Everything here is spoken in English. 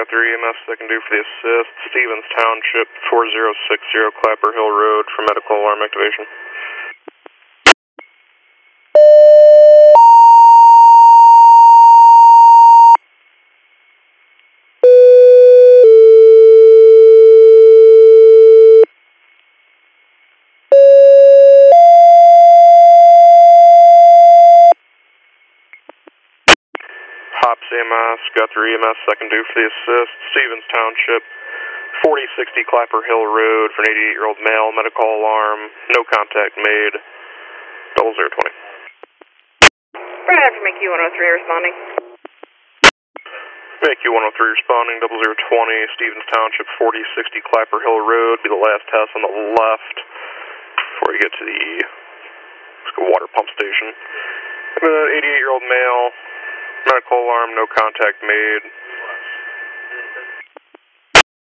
Scott 3 EMS that can do for the assist. Stevens Township, 4060 Clapper Hill Road for medical alarm activation. Hops EMS, Scott 3 EMS that can do for the assist. Stevens Township, 4060 Clapper Hill Road for an 88-year-old male, medical alarm, no contact made, 0020. Right after MQ 103 responding. MQ 103 responding, 0020, Stevens Township, 4060 Clapper Hill Road, be the last test on the left before you get to the water pump station. 88-year-old male, medical alarm, no contact made.